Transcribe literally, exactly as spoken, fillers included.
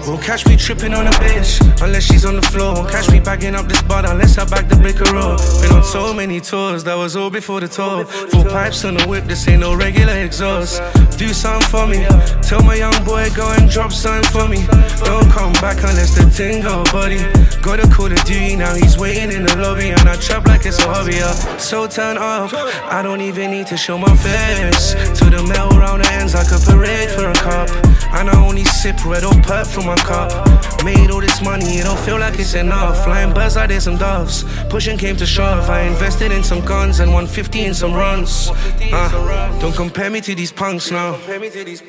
Won't catch me tripping on a bitch unless she's on the floor. Won't catch me bagging up this bar unless I bag the liquor roll. Been on so many tours, that was all before the tour. Full pipes on the whip, this ain't no regular exhaust. Do something for me, tell my young boy go and drop something for me. Don't come back unless the thing go buddy. Got a call of duty, now he's waiting in the lobby. And I trap like it's a hobby, uh. So turn off, I don't even need to show my face. To the metal round the ends like a parade for a cop. And I only sip red or perp from my cup. Made all this money, it don't feel like it's enough. Flying birds like there's some doves, pushing came to shove. I invested in some guns and one fifty in some runs. uh, Don't compare me to these punks now.